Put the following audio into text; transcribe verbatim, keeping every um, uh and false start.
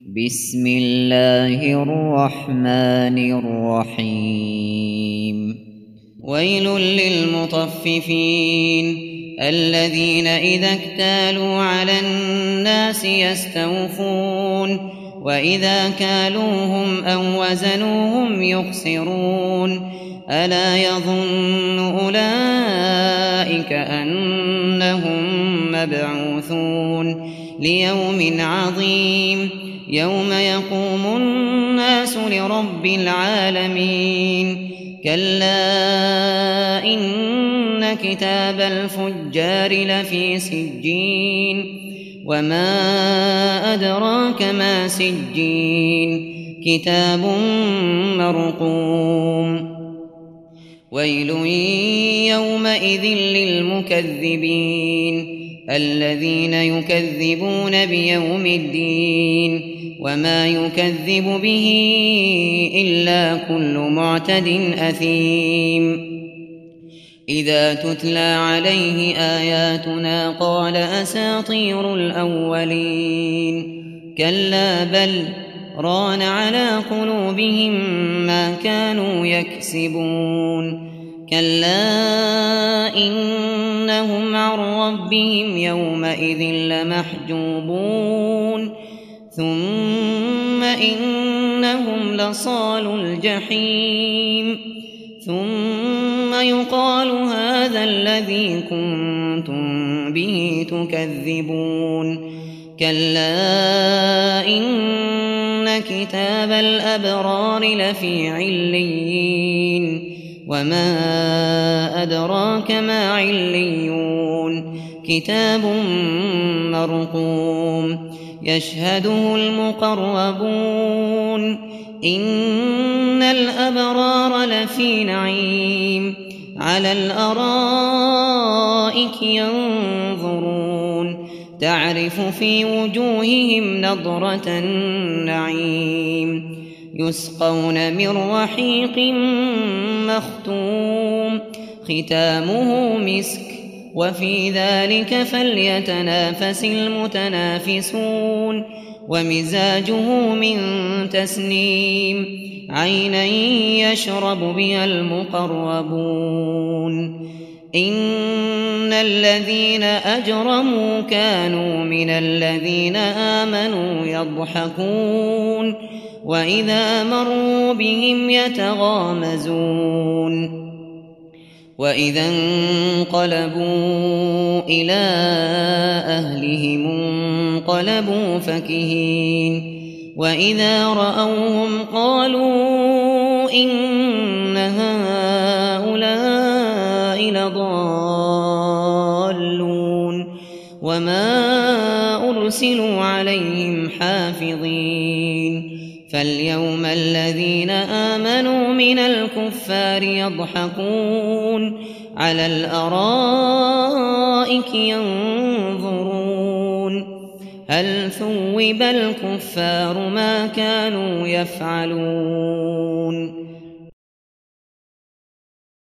بسم الله الرحمن الرحيم ويل للمطففين الذين إذا اكتالوا على الناس يستوفون وإذا كالوهم أو وزنوهم يخسرون ألا يظن أولئك أنهم مبعوثون ليوم عظيم يوم يقوم الناس لرب العالمين كلا إن كتاب الفجار لفي سجين وما أدراك ما سجين كتاب مرقوم ويل يومئذ للمكذبين الذين يكذبون بيوم الدين وما يكذب به إلا كل معتد أثيم إذا تتلى عليه آياتنا قال أساطير الأولين كلا بل ران على قلوبهم ما كانوا يكسبون كلا إنهم عن ربهم يومئذ لمحجوبون ثم إنهم لصالو الجحيم ثم يقال هذا الذي كنتم به تكذبون كلا إن كتاب الأبرار لفي عليين وما أدراك ما عليون كتاب مرقوم يشهده المقربون إن الأبرار لفي نعيم على الأرائك ينظرون تعرف في وجوههم نضرة النعيم يسقون من رحيق مختوم ختامه مسك وفي ذلك فليتنافس المتنافسون ومزاجه من تسنيم عينا يشرب بها المقربون إن الذين أجرموا كانوا من الذين آمنوا يضحكون وإذا مروا بهم يتغامزون وإذا انقلبوا إلى أهلهم انقلبوا فكهين وإذا رأوهم قالوا إن هؤلاء لضالون وما أرسلوا عليهم حافظين فاليوم الذين آمنوا من الكفار يضحكون على الأرائك ينظرون هل ثوب الكفار ما كانوا يفعلون